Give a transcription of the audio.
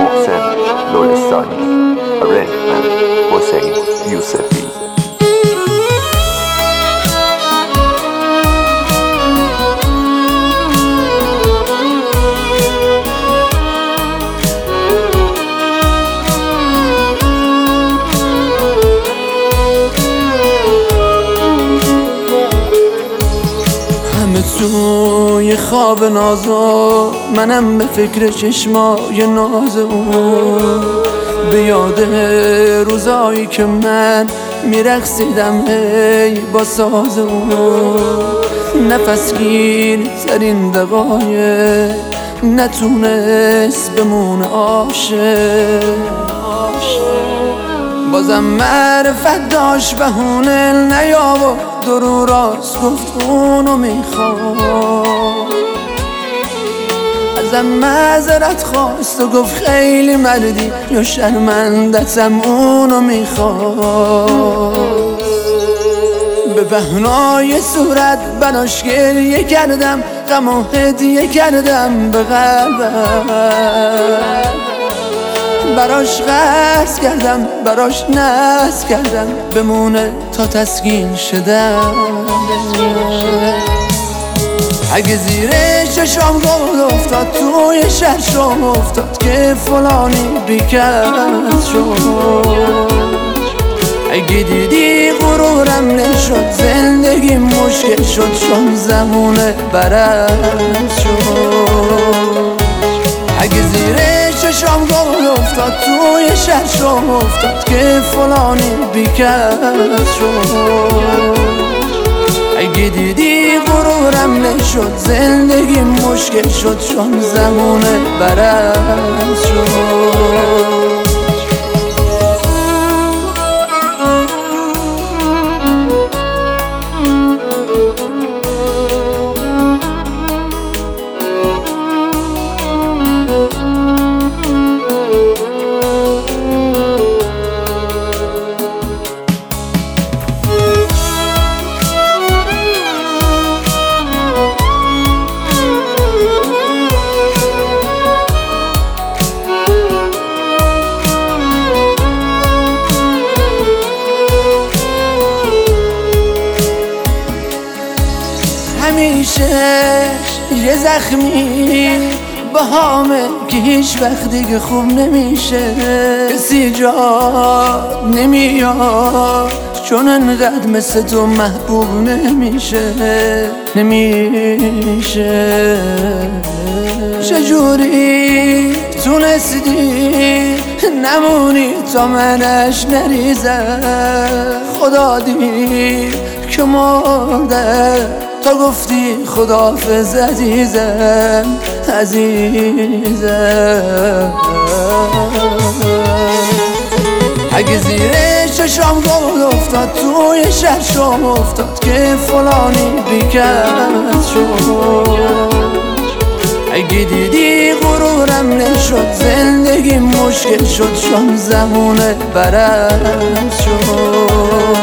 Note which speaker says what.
Speaker 1: محسن لرستانی. Arrangement حسین یوسفی.
Speaker 2: توی خواب نازو منم به فکر چشمای ناز اون، به یاد روزایی که من میرقصیدم ای با ساز اون. نفس گیر ترین دقایق نتونست بمونه عاشق، بازم معرفت داشت بهونه نیاورد درو راست گفت اونو میخواد. ازم معذرت خواست و گفت خیلی مردی یا شرمندتم اونو میخواد. به بهنای صورت براش گریه کردم، غم و هدیه کردم به قلبم، براش قصد کردم براش ناز کردم بمونه تا تسکین شدم. اگه زیر چشام گل افتاد توی شرشم افتاد که فلانی بیکس شد. اگه دیدی غرورم نشد زندگی مشکل شد چون زمونه برعکس شد. اگه زیر چشام گل افتاد توی شرشم افتاد که فلانی بیکس شد. اگه دیدی غرورم نشد زندگی مشکل شد چون زمونه برعکس شد. همیشه یه زخمی با همه که هیچ وقت دیگه خوب نمیشه. کسی جا نمیاد چون انقدر مثل تو محبوب نمیشه. چجوری تونستی نمونی تا منش نریزم؟ خدا دید که مرده تا گفتی خداحافظ عزیزم عزیزم. اگه زیر چشام گل افتاد توی شرشم افتاد که فلانی بیکس شد. اگه دیدی غرورم نشد زندگی مشکل شد چون زمونه برعکس شد.